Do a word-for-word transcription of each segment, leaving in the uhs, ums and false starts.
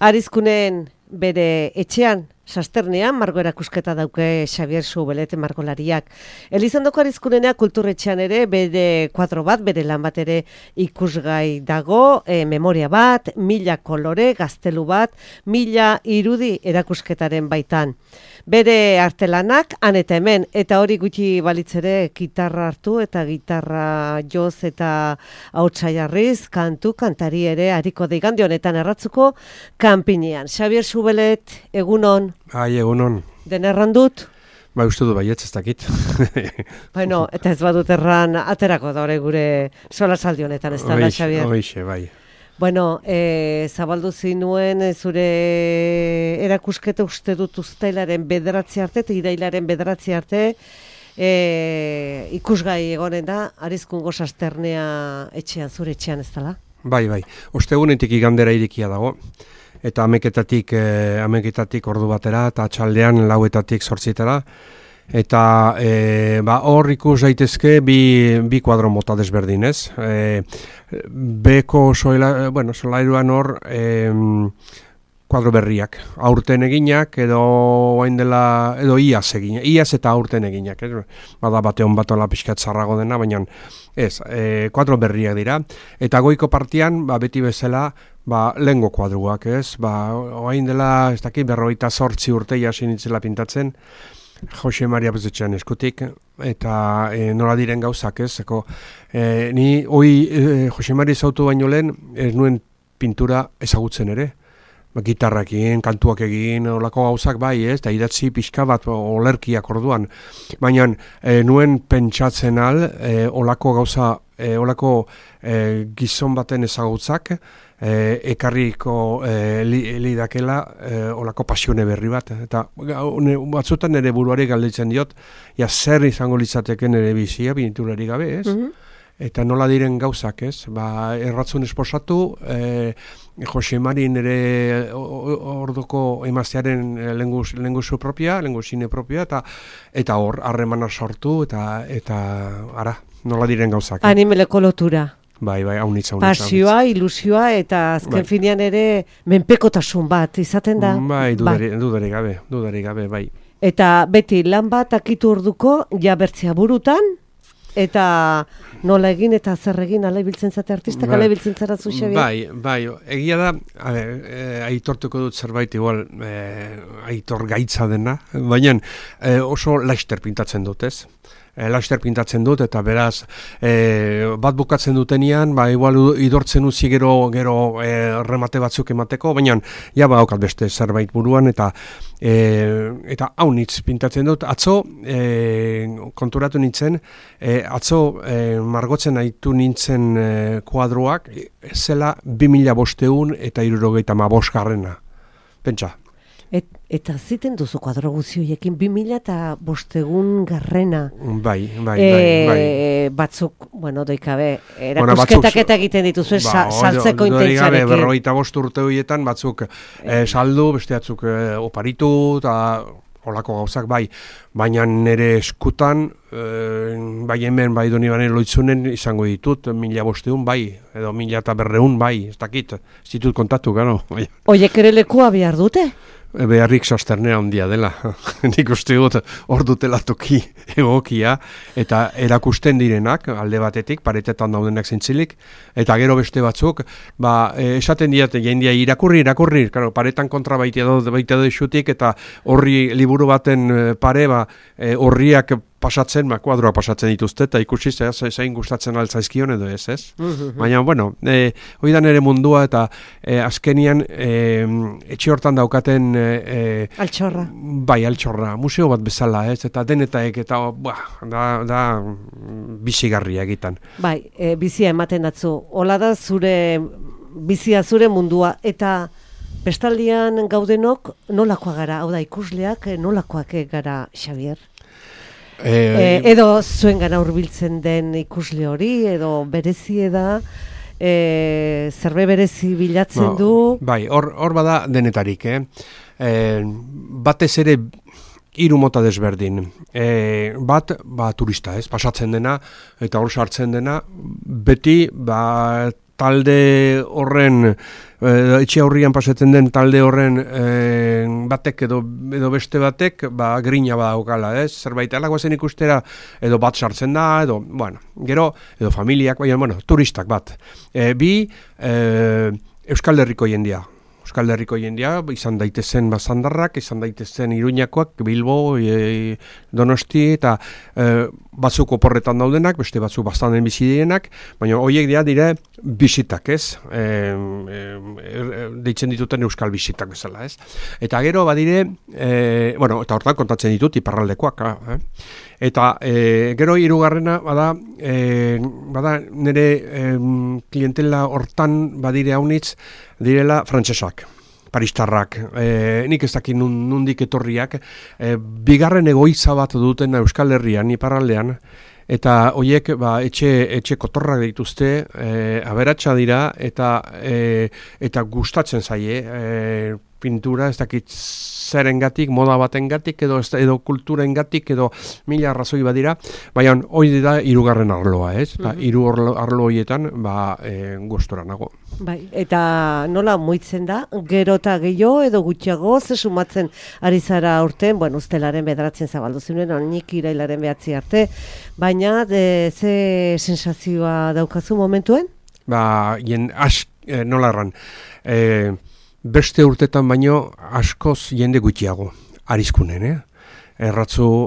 Arizkunen bere etxean, Sasternean, margo erakusketa dauke Xabier Subelete margolariak. Elizondoko Arizkunenea kulturretxean ere bere kuadro bat, bere lan bat ere ikusgai dago, e, memoria bat, mila kolore, gaztelu bat, mila irudi erakusketaren baitan. Bere artelanak, han eta hemen, eta hori gutxi balitzere gitarra hartu eta gitarra joz eta hautsa jarriz, kantu, kantari ere hariko deigande honetan erratzuko kanpinean. Xabier Subelet, egunon. Ai, egunon. Den erran dut? Ba, uste du baietz ez dakit. Bueno, eta ez badut erran aterako da hori gure sola saldi honetan, ez da, Xabier? Oixe, bai. Bueno, e, zabaldu zinuen zure erakusketa uste dut uztailaren bederatzi arte, eta irailaren bederatzi arte, e, ikusgai egonen da, Arizkungo Sasternea etxean, zure etxean ez dela? Bai, bai. Ostegunetik igandera irikia dago. Eta ameketatik, eh, ameketatik ordu batera, eta txaldean lauetatik zortzitera. Eta e, ba, hor ikus daitezke bi, bi kuadro mota desberdin, ez? E, beko soela, bueno, solairuan hor e, kuadro berriak, aurten eginak edo hain dela, edo iaz eginak, iaz eta aurten eginak, ez? Bada bateon batola pixkat zarrago dena, baina ez, e, kuadro berriak dira. Eta goiko partian, ba, beti bezala, ba, lehengo kuadruak, ez? Ba, hain dela, ez dakit, berrogeita zortzi urte hasi nintzela pintatzen, Jose Maria Bezetxean eskutik, eta e, nola diren gauzak, ez? Eko, e, ni, hoi, e, Jose Maria zautu baino lehen, ez nuen pintura ezagutzen ere. Ba, gitarrak egin, kantuak egin, olako gauzak bai, ez? Eta idatzi pixka bat olerkiak orduan. Baina e, nuen pentsatzen al, e, olako gauza, e, olako e, gizon baten ezagutzak, E, ekarriko e, li, li dakela e, olako pasione berri bat. Eta ne, batzutan nire buruari galditzen diot, ja zer izango litzateken nire bizia, pinturari gabe, ez? Mm-hmm. Eta nola diren gauzak, ez? Ba, erratzun esposatu, e, Jose Mari nire orduko emaztearen lenguzu propia, lenguzine propia, eta eta hor, harremana sortu, eta, eta ara, nola diren gauzak. Eh? Animeleko lotura. Bai, bai, haunitza, haunitza. Pasioa, ilusioa, eta azken bai. Finean ere menpekotasun bat, izaten da? Bai, dudari, dudari gabe, dudari gabe, bai. Eta beti, lan bat akitu orduko, ja bertzea burutan, eta nola egin eta zer egin, ala ibiltzen zate artistak, ala ibiltzen zara zu, Xabier? Bai, bai, egia da, e, e, aitortuko dut zerbait igual, e, aitor gaitza dena, baina e, oso laster pintatzen dut, ez? E, laster pintatzen dut, eta beraz e, bat bukatzen dutenian, ba, igual idortzen utzi gero, gero e, remate batzuk emateko, baina ja ba haukat beste zerbait buruan, eta e, eta haunitz pintatzen dut. Atzo e, konturatu nintzen, e, atzo e, margotzen aitu nintzen e, kuadroak, zela bi mila bosteun eta hirurogeita hamabost garrena. Pentsa. Et, eta ziten duzu kuadro guzioiekin bi mila eta bostegun garrena. Bai, bai, e, bai, bai. Batzuk, bueno, doikabe, erakusketak bueno, eta egiten dituzue ba, saltzeko intentsarekin. Berrogeita bost urte horietan batzuk e, saldu, beste batzuk e, oparitu, eta olako gauzak bai. Baina nire eskutan, e, bai hemen, bai Donibane Loitzunen izango ditut, mila bosteun bai, edo mila eta berreun bai, ez dakit, ez ditut kontatu, gano. Oiek ere lekua behar dute? Beharrik Sasternea handia dela. Nik uste dut hor dutela toki egokia, eta erakusten direnak, alde batetik, paretetan daudenak zintzilik, eta gero beste batzuk, ba, esaten diat, jendia irakurri, irakurri, claro, paretan kontra baita edo baita edo xutik, eta horri liburu baten pare, ba, horriak pasatzen, ba, kuadroa pasatzen dituzte, eta ikusi zein gustatzen altzaizkion edo ez, ez? Mm-hmm. Baina, bueno, e, hori da nire mundua, eta e, azkenian e, etxe hortan daukaten e, altxorra. Bai, altxorra, museo bat bezala, ez? Eta denetaek, eta bah, da, da bizigarria egiten. Bai, e, bizia ematen datzu. Hola da zure bizia zure mundua, eta bestaldian gaudenok nolakoa gara, hau da ikusleak nolakoak gara, Xabier? E, edo zuen gana hurbiltzen den ikusle hori, edo berezi da, e, zerbe berezi bilatzen no, du. Bai, hor, hor bada denetarik, eh? E, batez ere hiru mota desberdin. E, bat, ba, turista, ez? Pasatzen dena, eta hor sartzen dena, beti, ba, talde horren, edo etxe aurrian pasatzen den talde horren e, batek edo, edo beste batek, ba, grina badaukala, ez? Zerbait alakoa zen ikustera, edo bat sartzen da, edo, bueno, gero, edo familiak, baina, bueno, turistak bat. E, bi, e, Euskal Herriko jendia. Euskal Herriko jendia, izan daitezen Bazandarrak, izan daitezen Iruñakoak, Bilbo, e, Donosti, eta e, batzuk oporretan daudenak, beste batzuk bastanen bizi direnak, baina horiek dira dire bisitak, ez? E, e, deitzen dituten Euskal bisitak bezala, ez? Eta gero badire, e, bueno, eta hortan kontatzen ditut iparraldekoak, eh? Eta e, gero hirugarrena bada, e, bada nire e, klientela hortan badire haunitz direla frantsesak, paristarrak, e, nik ez dakit nundik etorriak, e, bigarren egoitza bat duten Euskal Herrian, iparraldean, eta horiek ba, etxe, etxe kotorrak dituzte, e, aberatsa dira, eta, e, eta gustatzen zaie, e, pintura, ez dakit zerengatik, moda batengatik edo edo kulturengatik edo mila arrazoi badira, baina hori da hirugarren arloa, ez? Eta Mhm. hiru arlo, arlo horietan ba e, gustora nago. Bai, eta nola muitzen da, gero eta gehiago edo gutxiago, ze sumatzen ari zara aurten, bueno, ustelaren bederatzen zabaldu zinen, onik irailaren behatzi arte, baina de, ze sensazioa daukazu momentuen? Ba, jen as, e, nola erran, e, beste urtetan baino askoz jende gutxiago, arizkunen, eh? Erratzu,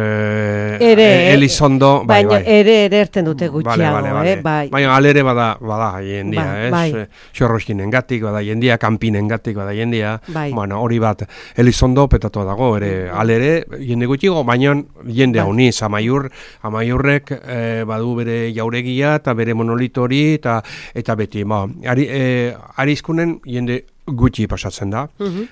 eh, ere, Elizondo, bai, baina bai. ere ere erten dute gutxiago, Vale, vale, vale. eh? Bai. Baina alere bada, bada jendia, Bai, ez? bai. Xorroskinen gatik, bada jendia, kanpinen gatik, bada jendia, Bai. bueno, hori bat, Elizondo petatua dago, ere, alere, jende gutxiago, baina jende Bai. hauniz, amaiur, amaiurrek eh, badu bere jauregia, eta bere monolito hori, eta, eta beti, ba, ari, eh, arizkunen jende gutxi pasatzen da. Mhm.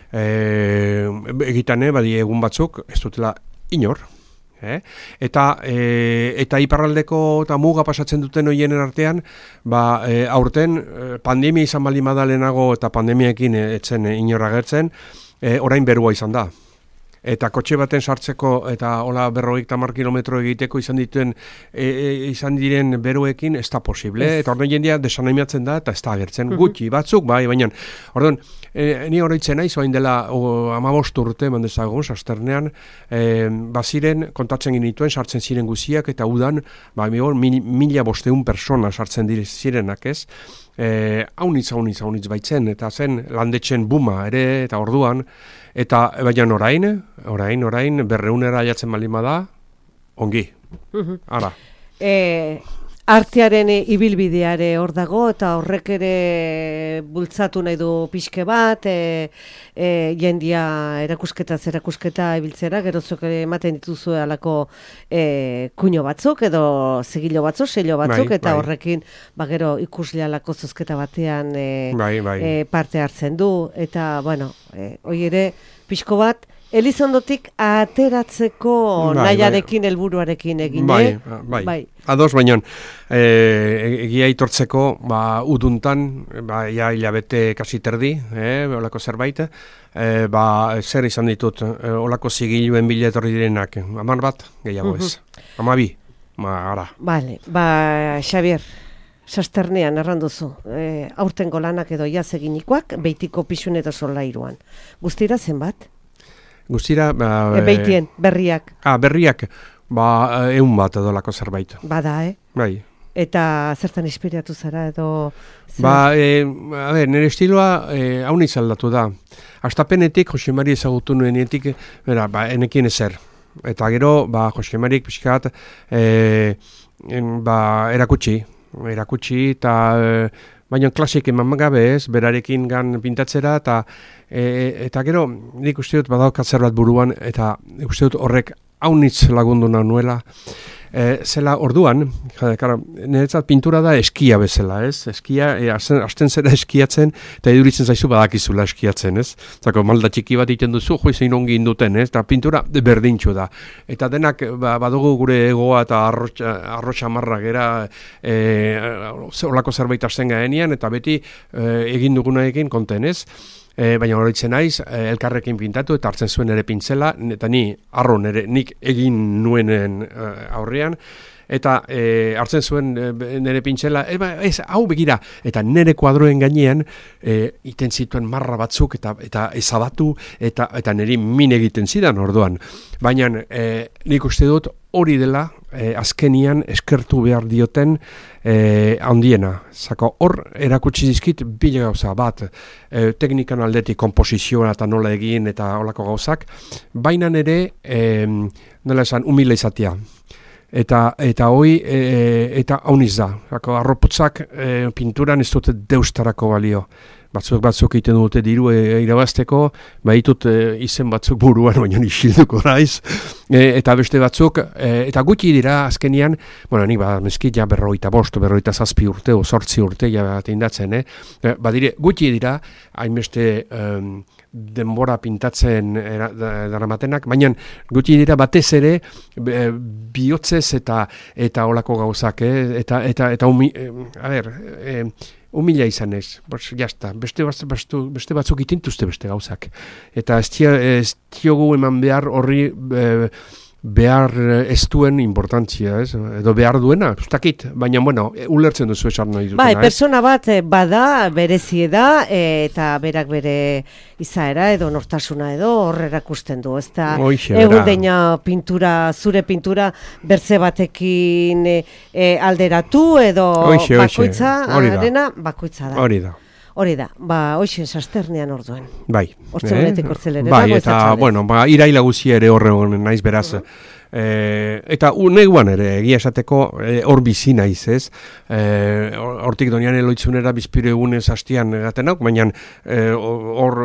E, egitane, badi egun batzuk, ez dutela inor. Eh? Eta, e, eta iparraldeko eta muga pasatzen duten hoienen artean, ba, e, aurten e, pandemia izan bali madalenago eta pandemiaekin e, etzen e, inor agertzen, e, orain berua izan da. Eta kotxe baten sartzeko eta hola berrogeita hamar kilometro egiteko izan dituen e, e, izan diren beroekin ez da posible. Ez. Eta orduan jendea desanimiatzen da eta ez da agertzen. Gutxi batzuk, bai, baina orduan e, ni oroitzen naiz orain dela hamabost urte eman dezagun Sasternean, e, baziren kontatzen ginituen sartzen ziren guziak eta udan ba, mil, mila bosteun persona sartzen dire zirenak, ez? Eh, haunitz, haunitz, haunitz baitzen, eta zen landetzen buma ere, eta orduan, eta baina orain, orain, orain, berreunera aiatzen balima da, ongi, Mhm. ara. E, artearen ibilbideare hor dago, eta horrek ere bultzatu nahi du pixke bat, e, e, jendia erakusketa zerakusketa ibiltzera, gerozok ere ematen dituzu alako e, kuño batzuk, edo zigilo batzuk, sello batzuk, Bai, eta bai. horrekin ba, gero ikusle alako zozketa batean e, Bai, bai. e, parte hartzen du, eta, bueno, e, hoi ere pixko bat, Elizondotik ateratzeko Bai, nahiarekin, helburuarekin egin, Bai, eh? bai. Bai. Ados, baina e, egia itortzeko, ba, uduntan, ba, ja hilabete kasi terdi, eh, olako zerbait, e, ba, zer izan ditut, e, olako zigiluen bila etorri direnak, hamar bat, gehiago ez, hamabi, ma, ara. Bale, ba, Xabier, Sasternean erranduzu, e, aurtengo lanak edo jaz eginikoak, beitiko pixun edo solairuan. Guztira zenbat? Guztira, ba, E, beitien, berriak, Ah, berriak, ba, eun bat edo lako zerbait. bada, eh? Bai. Eta zertan inspiratu zara edo... zer? Ba, e, a ber, nire estiloa e, hauniz aldatu da. Astapenetik, Jose Mari ezagutu nuenetik, bera, ba, enekin ezer. Eta gero, ba, Jose Marik pixkat, e, en, ba, erakutsi. Erakutsi, eta... E, baina klasik eman gabe ez, berarekin gan pintatzera, eta e, eta gero, nik uste dut badaukat zerbait buruan, eta uste dut horrek haunitz lagundu nuela. E, zela orduan, jade, niretzat pintura da eskia bezala, ez? Eskia, e, hasten, hasten zera eskiatzen, eta eduritzen zaizu badakizula eskiatzen, ez? Zako, malda txiki bat iten duzu, jo zein ongi induten, ez? Eta pintura berdintxu da. Eta denak, ba, badugu gure egoa eta arrotxa marra gera, e, olako zerbait hasten gaenian, eta beti e, egin dugunaekin konten, ez? E, baina horitzen naiz, e, elkarrekin pintatu eta hartzen zuen ere pintzela, eta ni arro nere nik egin nuenen e, aurrean, eta e, hartzen zuen e, nire pintxela, e, ba, ez, hau begira, eta nire kuadroen gainean e, iten zituen marra batzuk, eta eta ezabatu, eta, eta niri min egiten zidan orduan. Baina e, nik uste dut hori dela, e, azkenian eskertu behar dioten e, handiena. Zako, hor erakutsi dizkit bile gauza bat, e, teknikan aldetik komposizioa eta nola egin eta holako gauzak, baina ere, e, nola esan, humile izatea. Eta eta hoi e, eta hauniz da. Zako, arroputzak e, pinturan ez dute deustarako balio. Batzuk batzuk egiten dute diru e, irabazteko, baitut e, izen batzuk buruan, baina isilduko naiz, e, eta beste batzuk, e, eta gutxi dira azkenian, bueno, nik ba, meskit ja berroita bost, berroita zazpi urte, o sortzi urte, ja tindatzen, eh? E, badire, gutxi dira, hainbeste um, denbora pintatzen daramatenak, baina gutxi dira batez ere, e, bihotzez eta eta olako gauzak, eh? eta, eta, eta, umi, e, a ber, e, humila izan ez, jazta, beste, beste, beste batzuk itintuzte beste gauzak. Eta ez, tia, ez diogu eman behar horri e, behar ez duen importantzia, ez? Edo behar duena, ez dakit, baina, bueno, ulertzen duzu esan nahi dutena. Bai, persona bat bada, berezie da, e, eta berak bere izaera edo nortasuna edo horre erakusten du, ez da egun deina pintura, zure pintura bertze batekin e, e, alderatu edo oixe, bakoitza, oixe. Arena, bakoitza da. Hori da. Hori da, ba, hoixen sasternean orduen. Bai. Hortzegunetik hortzelere. Bai, eta, bueno, ba, iraila guzia ere horre naiz beraz. Uh -huh. e, eta neguan ere, egia esateko, hor e, bizi naiz, ez? Hortik e, donian eloitzunera bizpiro egunez hastian egaten nauk, baina hor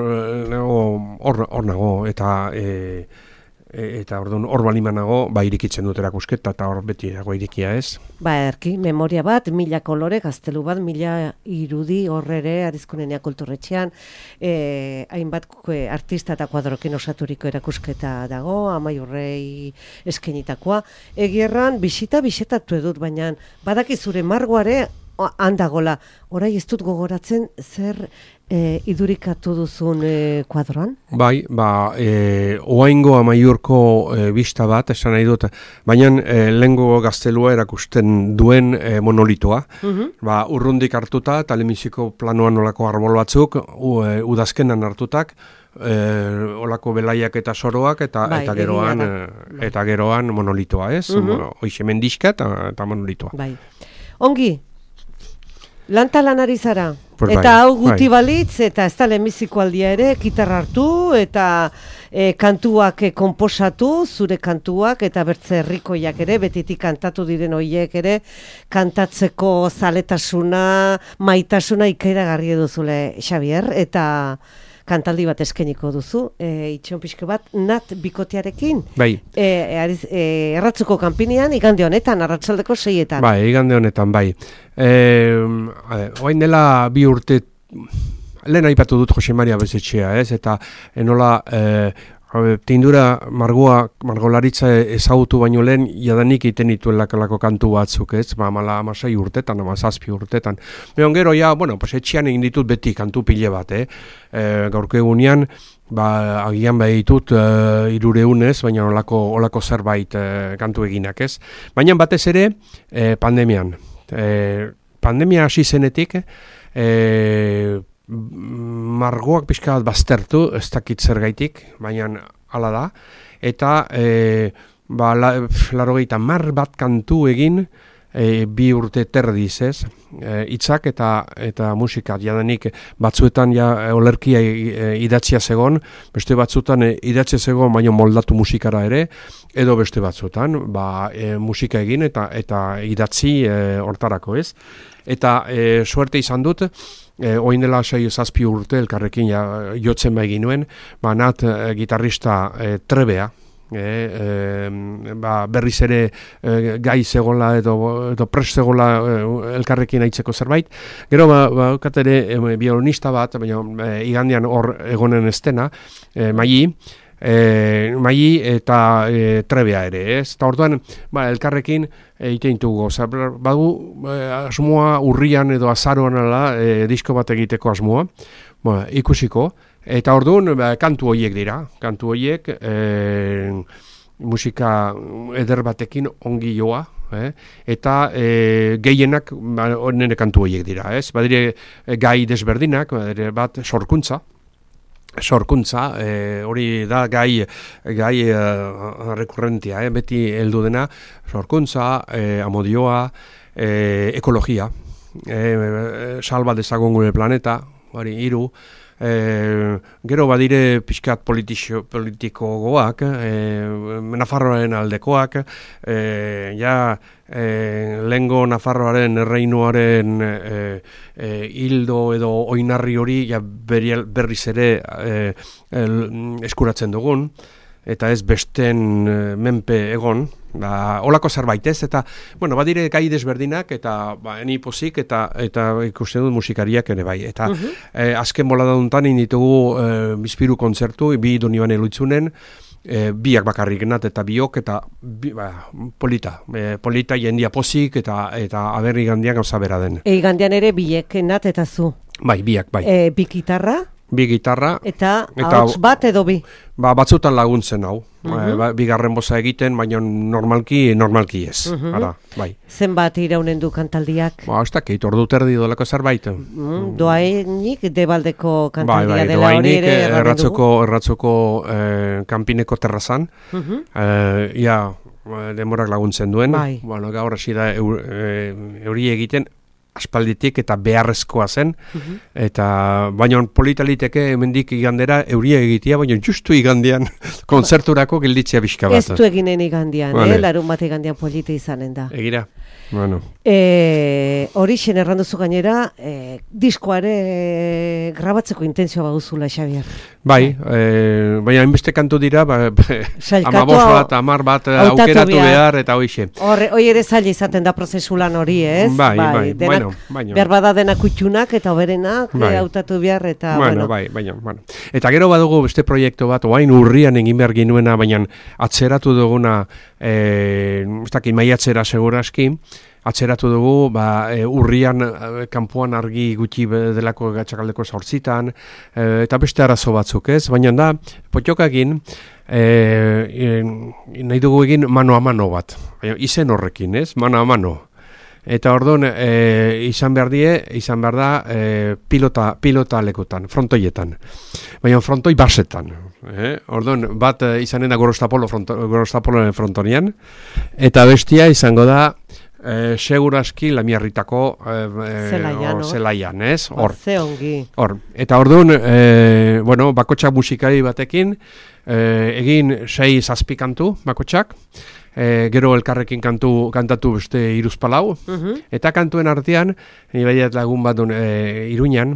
e, hor nago, eta... E, eta orduan hor balimanago, ba irikitzen dut erakusketa eta hor beti dago irikia, ez? Ba, erki, memoria bat, mila kolore, gaztelu bat, mila irudi horrere, Arizkunenea kulturretxean, e, hainbat e, artista eta kuadrokin osaturiko erakusketa dago, Amaiurrei eskenitakoa. Egierran, bisita, bisitatu edut, baina badaki zure margoare handagola. Orai ez dut gogoratzen zer e, idurikatu duzun e, kuadroan? Bai, ba, e, oaingo Amaiurko e, bista bat, esan nahi dut, baina e, lehengo gaztelua erakusten duen e, monolitoa. Uh-huh. Ba, urrundik hartuta, eta lehenbiziko planoan olako arbol batzuk, u, e, udazkenan hartutak, e, olako belaiak eta soroak, eta, bai, eta, geroan, e, eta geroan monolitoa, ez? Uh-huh. Bueno, hoixe mendixka eta, eta monolitoa. Bai. Ongi, lanta lanari zara, pues eta bai, hau guti bai. Balitz, eta ez da lehenbiziko aldia ere, gitarra hartu, eta e, kantuak e, konposatu, zure kantuak, eta bertze herrikoiak ere, betitik kantatu diren hoiek ere, kantatzeko zaletasuna, maitasuna ikairagarri duzule, Xabier, eta kantaldi bat eskeniko duzu, e, itxon pixke bat, nat bikotearekin. Bai. E, e, e, erratzuko kanpinean, igande honetan, arratsaldeko seietan. Bai, igande honetan, bai. E, oain dela bi urte, lehen aipatu dut Jose Maria Bezetxea, ez? Eta enola... E, Tindura margoa, margolaritza ezagutu baino lehen, jadanik iten dituen lakalako kantu batzuk, ez? Ba, amala amasei urtetan, amazazpi urtetan. Meon gero, ja, bueno, pues etxian egin ditut beti kantu pile bat, eh? E, gaurko egunean, ba, agian behar ditut e, irureunez, baina olako, olako zerbait e, kantu eginak, ez? Baina batez ere, e, pandemian. E, pandemia hasi zenetik, e, margoak pixka bat baztertu, ez dakit zergaitik, baina hala da, eta e, ba, la, larogeita mar bat kantu egin e, bi urte terdiz, ez, e, itzak eta eta musika, jadanik batzuetan ja olerkia e, idatzia zegon, beste batzuetan e, idatzia zegon, baina moldatu musikara ere, edo beste batzuetan, ba, e, musika egin eta eta idatzi e, hortarako, ez, eta e, suerte izan dut, E, oin dela sei zazpi urte elkarrekin ja, jotzen ba egin nuen, ba, nat e, gitarrista e, trebea, e, e, ba, berriz ere e, gai zegola edo, edo pres zegola e, elkarrekin aitzeko zerbait. Gero, ba, ba katere e, violonista bat, baina e, igandean hor egonen estena, e, Maili, E, Maili eta e, trebea ere, ez? Eta orduan, ba, elkarrekin egiten dugu, oza, badu e, asmoa urrian edo azaroan ala, e, disko bat egiteko asmoa, ba, ikusiko, eta orduan, ba, kantu horiek dira, kantu horiek, e, musika eder batekin ongi joa, eh? Eta e, gehienak ba, nire kantu horiek dira, ez? Badire gai desberdinak, badire bat sorkuntza, sorkuntza, e, hori da gai, gai e, rekurrentia, eh? Beti heldu dena, sorkuntza, e, amodioa, e, ekologia, e, salba dezagun gure planeta, hori hiru, E, gero badire pixkat politikogoak, e, Nafarroaren aldekoak, e, ja e, lehengo Nafarroaren erreinuaren e, e, hildo edo oinarri hori ja berriz ere e, e, eskuratzen dugun, eta ez besten e, menpe egon, ba, olako zerbait ez, eta, bueno, badire gai desberdinak, eta, ba, eni pozik, eta, eta ikusten dut musikariak ere bai, eta, uh-huh. eh, azken bolada duntan inditugu eh, bizpiru kontzertu, bi Donibane Luitzunen, eh, biak bakarrik nat, eta biok, eta, bi, ba, polita, eh, polita jendia pozik, eta, eta aberri gandian gauza bera den. Egi gandian ere biek nat eta zu. Bai, biak, bai. E, bi gitarra? Bi gitarra. Eta, eta hauts bat edo bi? Ba, batzutan laguntzen hau. Uh-huh. Ba, bigarren boza egiten, baina normalki, normalki ez. Uh-huh. Ara, bai. Zenbat iraunen du kantaldiak? Ba, ez dakit, ordu terdi dolako zerbait. Mm, doainik debaldeko kantaldia bai, bai, dela hori ere erratzoko, erratzoko eh, kanpineko terrazan. Uh-huh. eh, ia, demorak laguntzen duen. Bai. Bueno, gaur hasi da eur, e, euri egiten, aspalditik eta beharrezkoa zen, uh-huh. eta baina politaliteke hemendik igandera euria egitea, baina justu igandean kontzerturako gelditzea bizka bat. Ez du eginen igandean, vale. eh? Larun bat igandean polita izanen da. Egira, bueno. E, hori xen erranduzu gainera, e, diskoare e, grabatzeko intentzioa baduzula, Xabier. Bai, e, baina hainbeste kantu dira, ba, amabos bat, amar bat, aukeratu behar, behar eta hoixe. Horre, hoi ere zaila izaten da prozesulan hori, ez? Bai, bai, bai denak, bueno, baina. Behar bada denak utxunak eta oberenak, bai. hautatu behar eta, bueno. bueno. Bai, baina, bueno. Eta gero badugu beste proiektu bat, oain urrian egin behar ginuena, baina atzeratu duguna, e, ez dakit, maiatzera seguraski, atzeratu dugu, ba, e, urrian e, kanpoan argi gutxi delako gatxakaldeko zortzitan, e, eta beste arazo batzuk ez, baina da, potxokagin, e, e, nahi dugu egin mano a mano bat, izen horrekin ez, mano a mano. Eta orduan, e, izan behar die, izan behar da, e, pilota, pilota lekutan, frontoietan. Baina frontoi basetan. Eh? Orduan, bat e, izanen da Gorostapolo, fronto, Gorostapolo frontonian, eta bestia izango da, E, seguraski Lamiarritako e, zelaian, or, zelaian, ez? Hor. Ze ongi. Hor. Eta orduan, e, bueno, bakotxak musikari batekin, e, egin sei zazpi kantu bakotxak, e, gero elkarrekin kantu kantatu beste hiruzpalau, uh-huh. eta kantuen artean, ibaiat lagun bat duen e, Iruñan,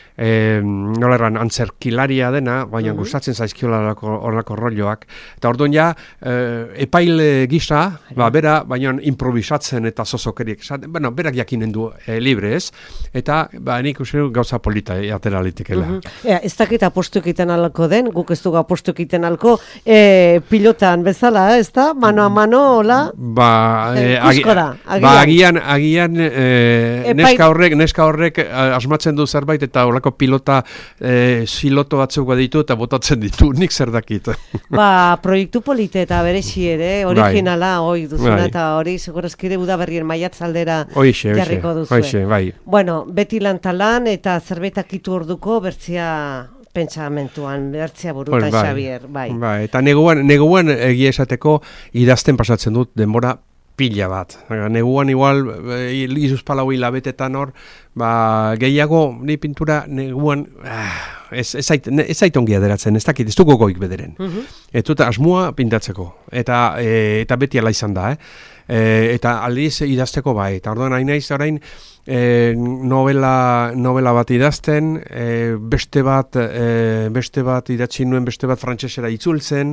e, nola erran, antzerkilaria dena, baina uh-huh. gustatzen zaizkiola horrelako rolloak. Eta orduan ja, e, epaile gisa, ba, bera, baina improvisatzen eta zozokeriek. Bueno, berak jakinen du e, libre ez, eta ba, nik uste gauza polita atera litekela. Uh-huh. Ea, ez dakit apostu egiten alko den, guk ez dugu apostu egiten alko, e, pilotan bezala, ez da? Mano a mano, hola? Ba, e, agi, agian. ba agian, agian e, Epai... neska horrek, neska horrek asmatzen du zerbait eta hola pilota e, siloto batzuk baditu eta botatzen ditu, nik zer dakit. Ba, proiektu polite eta beresi ere, originala, bai. Oi duzuna, bai. Eta hori, segurazkire Udaberrien maiatzaldera oixe, jarriko duzu. Oixe, bai. Bueno, beti lantalan eta zerbetak itu orduko bertzia pentsamentuan, bertzia burutan, bai. Xabier, bai. Bai, eta neguan, neguan egia esateko idazten pasatzen dut denbora pila bat. Neguan igual, izuz palau hilabetetan hor, ba, gehiago, ni pintura neguan, ah, ez, ez, zait, ez zait ongi aderatzen, ez dakit, ez dugu goik bederen. Uh-huh. Ez dut asmoa pintatzeko, eta, e, eta beti ala izan da, eh? E, eta aldiz idazteko bai, eta orduan hain naiz orain, E, novela, novela bat idazten, e, beste bat e, beste bat idatzi nuen, beste bat frantsesera itzultzen,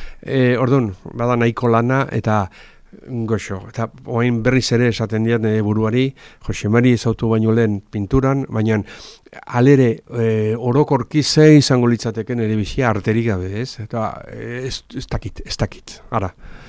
e, orduan, bada nahiko lana, eta goxo, eta oain berriz ere esaten diat nire buruari, Jose Mari ezautu baino lehen pinturan, baina alere e, orokorki ze izango litzateken ere bizia arterik gabe, ez? Eta ez, ez dakit, ez dakit, ara.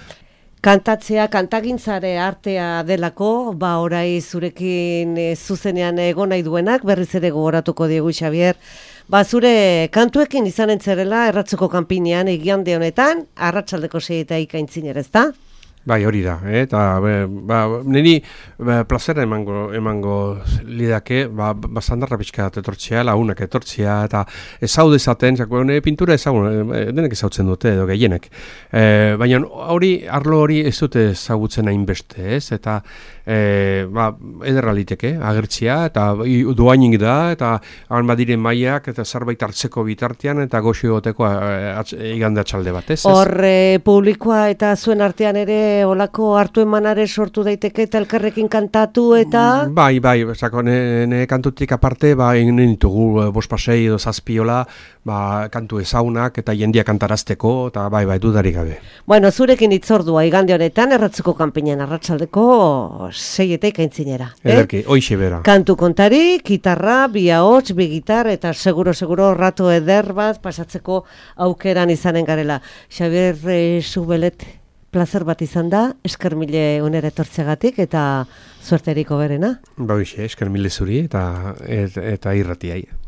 Kantatzea, kantagintzare artea delako, ba orai zurekin e, zuzenean egon nahi duenak, berriz ere gogoratuko diegu Xabier, ba zure kantuekin izanen zerela erratzeko kanpinean egiande honetan, arratsaldeko sei eta ikaintziner, ezta? Bai, hori da, eh? Eta ba, niri ba, plazera emango, emango lidake, ba, bazandarra pixka bat etortzea, lagunak etortzea, eta ezaude izaten, zako, ne, pintura ezagun, denek ezautzen dute, edo gehienek. E, baina hori, arlo hori ez dute ezagutzen hainbeste, ez? Eta e, ba, ederra liteke, agertzia, eta doainik da, eta hain badiren maiak, eta zerbait hartzeko bitartean, eta goxo goteko igande atxalde bat, ez? Hor, e, publikoa eta zuen artean ere olako hartu emanare sortu daiteke eta elkarrekin kantatu eta... Bai, bai, zako, ne, ne kantutik aparte, ba, egin ditugu bost pasei edo zazpiola, ba, kantu ezaunak eta jendia kantarazteko, eta bai, bai, dudarik gabe. Bueno, zurekin itzordua igande honetan, erratzuko kanpinan arratsaldeko seieteik aintzinera. Ederki, eh? Hoixe bera. Kantu kontari, gitarra, bi ahots, bi gitar, eta seguro-seguro rato eder bat pasatzeko aukeran izanen garela. Xabier eh, Zubelet, plazer bat izan da, esker mile unera etortzeagatik eta suerteriko berena. Ba, hoixe, esker mile zuri eta, eta, eta irratiai.